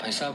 भाई साहब,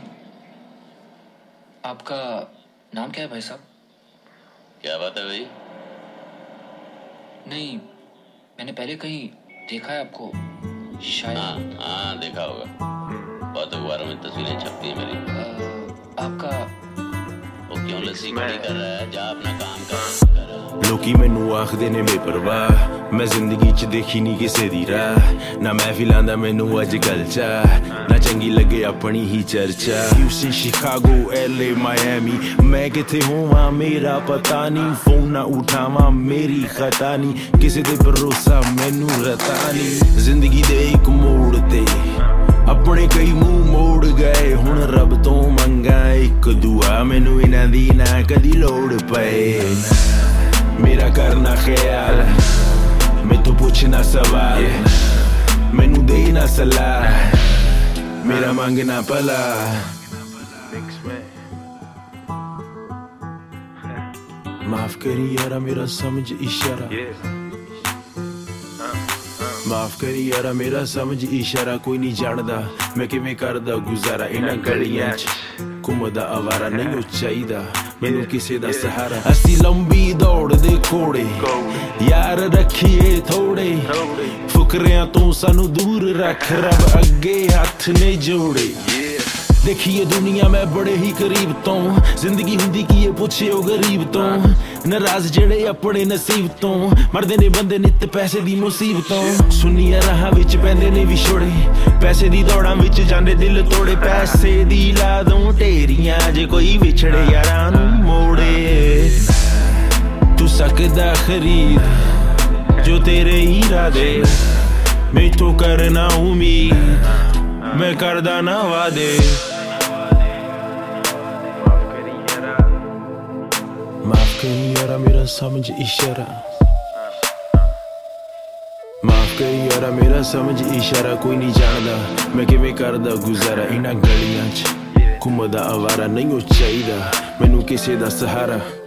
आपका नाम क्या है भाई साहब? क्या बात है भाई? नहीं, मैंने पहले कहीं देखा है आपको शायद। हाँ देखा होगा, बहुत अखबारों में तस्वीरें छपती है मेरी। आपका वो क्यों लस्सी खड़ी कर रहा है? जा अपना काम कर। लोकी मैनू आखदे ने बेपरवाह, मैं जिंदगी च देखी नहीं किसे दी राह। ना महफिलां दा मैनू अजकल चा, ना चंगी लगे अपनी ही चर्चा। यूसी शिकागो LA मायामी, मैं किथे होवां मेरा पता नहीं। फोन ना उठावां मेरी खता नहीं, किसे दे भरोसा मैनू रता नहीं। जिंदगी दे एक मोड़ ते अपने कई मुंह मोड़ गए, हुण रब तो मंगा एक दुआ, मैनू इन्हां दी ना कदी लोड़ पए। मेरा करना ख्याल, मैं तो पूछना सवाल, मैनू देना सलाह, मेरा मांगना भला। माफ करी यारा मेरा समझ इशारा, माफ करी यारा मेरा समझ इशारा। कोई नहीं जानदा मैं किवें करदा गुजारा, इन्हां गलियां च घुमदा आवारा। नहीं चाहिदा मैनू किसे दा सहारा। असी लंबी दौड़ दे घोड़े यार रखिए थोड़े, फुकरियां तो सानू दूर रख, रब अगे हथ ने जोड़े। देखिए दुनिया मैं बड़े ही करीब तो, जिंदगी हुंदी की ये पुछे ओ गरीब तो। नाराज जेड़े अपने नसीब तो, मरदे ने बंदे नित पैसे दी मुसीबतों। सुनिया राह विच पैंदे ने विछोड़े, पैसे दी दौड़ां विच जांदे दिल तोड़े। पैसे दी ला दूं ढेरियां जे कोई विछड़े यारां नूं मोड़े। तू सकदा खरीद जो तेरे इरादे, मैथों करना उम्मीद मैं करदा ना वादे। माफ करी यारा मेरा समझ इशारा, माफ करी यारा मेरा समझ इशारा। कोई नहीं जानदा मैं किवें करदा गुजारा, इन्हां गलियां च घुमदा आवारा। नहीं चाहिदा मैनू किसे दा सहारा।